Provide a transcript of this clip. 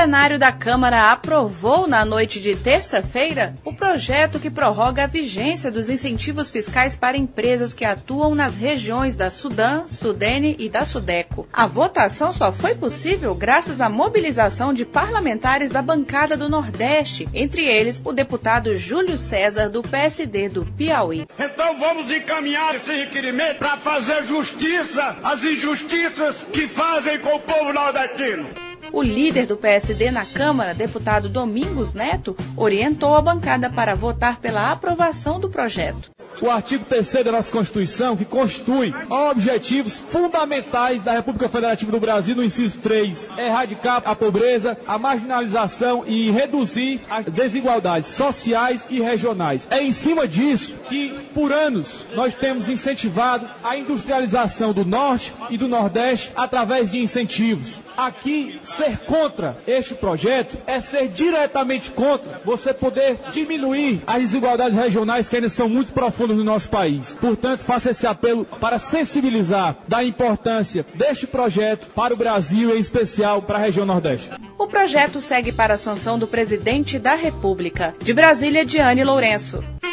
plenário da Câmara aprovou na noite de terça-feira o projeto que prorroga a vigência dos incentivos fiscais para empresas que atuam nas regiões da Sudam, Sudene e da Sudeco. A votação só foi possível graças à mobilização de parlamentares da bancada do Nordeste, entre eles o deputado Júlio César, do PSD do Piauí. Então vamos encaminhar esse requerimento para fazer justiça às injustiças que fazem com o povo nordestino. O líder do PSD na Câmara, deputado Domingos Neto, orientou a bancada para votar pela aprovação do projeto. O artigo 3º da nossa Constituição, que constitui objetivos fundamentais da República Federativa do Brasil, no inciso 3, é erradicar a pobreza, a marginalização e reduzir as desigualdades sociais e regionais. É em cima disso que, por anos, nós temos incentivado a industrialização do Norte e do Nordeste através de incentivos. Aqui, ser contra este projeto é ser diretamente contra você poder diminuir as desigualdades regionais que ainda são muito profundas no nosso país. Portanto, faço esse apelo para sensibilizar da importância deste projeto para o Brasil e, em especial, para a região Nordeste. O projeto segue para a sanção do presidente da República. De Brasília, Diane Lourenço.